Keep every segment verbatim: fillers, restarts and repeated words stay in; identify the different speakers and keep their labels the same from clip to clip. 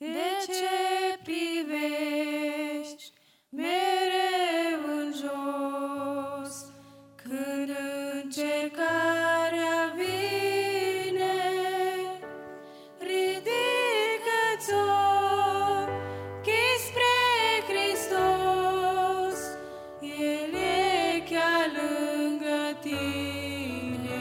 Speaker 1: De ce privești mereu în jos când încercarea vine? Ridică-ți ochii spre Hristos, El e chiar lângă tine.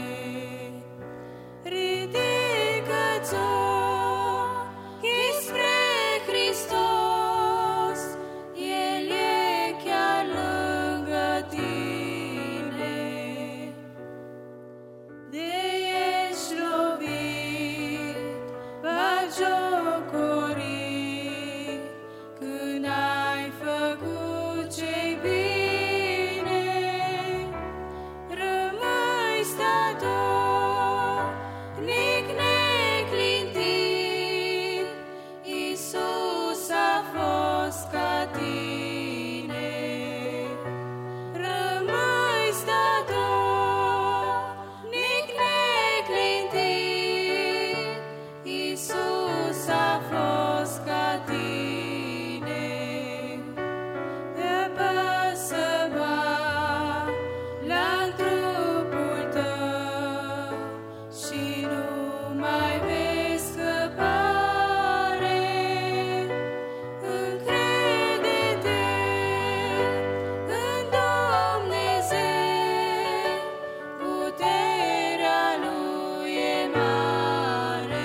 Speaker 1: Ridică-ți ochii spre Hristos, El e chiar lângă tine. De ești lovit, batjocorit, când ai făcut ce-i bine, rămâi statornic neclintit, Iisus a fost ca tine. Rămâi statornic neclintit, Iisus a fost ca tine. Te apasă la trupul tău și nu mai vezi scăpare. Încrede-te în Dumnezeu, puterea Lui e mare.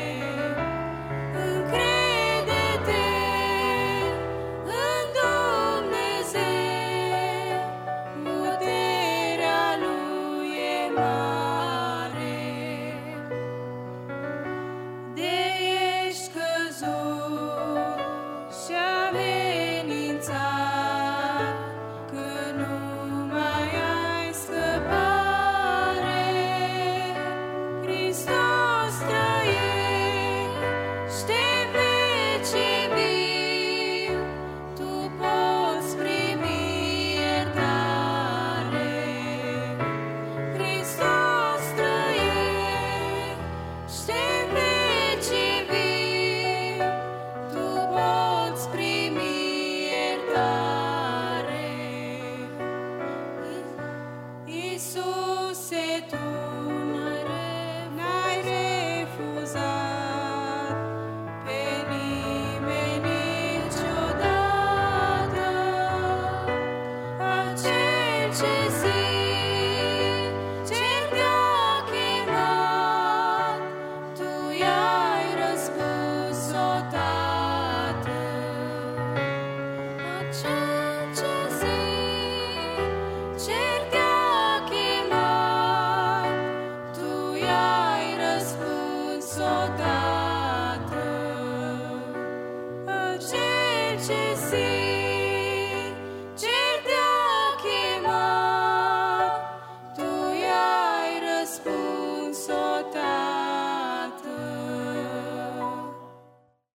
Speaker 1: Încrede-te în Dumnezeu, puterea Lui e mare. De ești căzut și amenințat, că nu mai ai scăpare, Hristos trăiește vecii viu, tu poți primi iertare. Hristos trăiește vecii viu, tu poți primi iertare. Iisuse, tu n-ai refuzat pe nimeni niciodată. Acel ce sincer te-a chemat, tu i-ai răspuns odată. Acel ce sincer te-a chemat, tu i-ai răspuns odată. Acel ce